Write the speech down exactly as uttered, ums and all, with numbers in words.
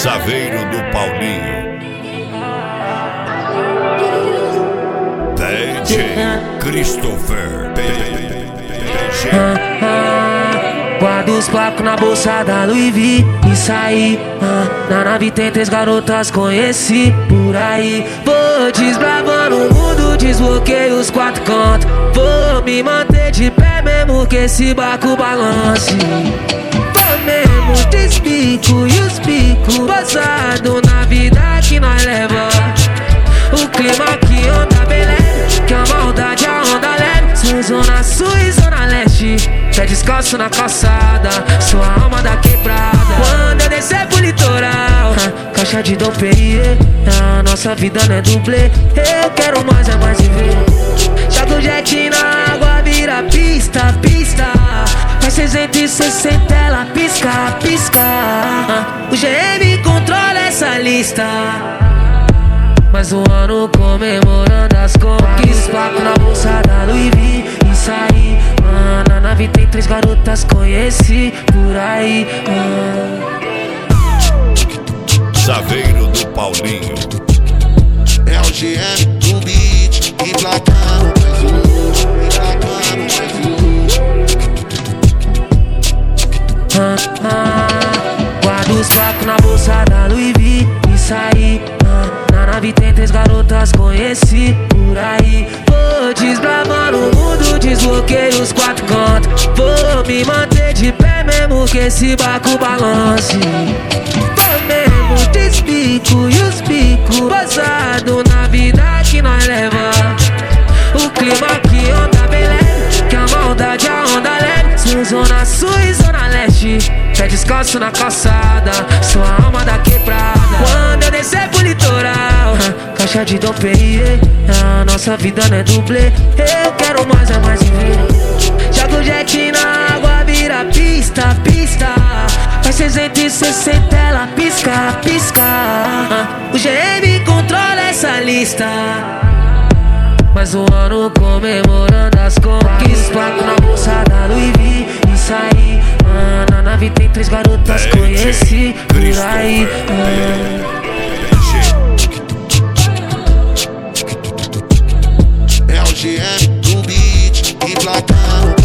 Saveiro do Paulinho, D J Christopher, D J. Ah, ah, guarda os placos na bolsa da Louis V e saí. Ah, na nave tem três garotas, conheci por aí. Vou desbravando o mundo, desbloqueei os quatro cantos. Vou me manter de pé mesmo que esse barco balance. Vou mesmo despico e os picos basado na vida que nós leva. O clima que anda bem leve, que a maldade a onda leve. Sou zona sul e zona leste, pé descalço na calçada, sou a alma da quebrada. Quando eu descer pro litoral, ah, caixa de Dom Perrier, a nossa vida não é dublê. Eu quero mais, é mais viver. Joga o jet na água, vira pista, pista. Faz trezentos e sessenta, ela pisca, pisca. ah, O G M controla essa lista. Mais um ano comemorando as conquistas. Papo na bolsa da Louis V e saí. ah, Na nave tem três garotas, conheci por aí. ah. Saveiro do Paulinho, É o G M do beat, emplacando mais um, emplacando mais um. ah, ah, Guarda os placos na bolsa da Louis V e saí. ah, Na nave tem três garotas, conheci por aí. Vou desbravando o mundo, desbloqueei os quatro cantos. Vou me manter de pé mesmo que esse barco balance. Vou mesmo despico e os picos basado na vida que nós leva. O clima que anda bem leve, que a maldade a onda leve. Sou zona sul e zona leste, pé descalço na calçada, sou a alma da quebrada. Quando eu descer pro litoral, ah, caixa de Dom Perrier, a nossa vida não é dublê. Eu quero mais, é mais viver. Joga o jet na água, vira pista, pista. Faz trezentos e sessenta, ela pisca, pisca. ah, O G M controla essa lista. Mais um ano comemorando as conquistas. Placo na bolsa da Louis V e saí. ah, Na nave tem três garotas, conheci por aí. ah. É o G M do beat, emplacando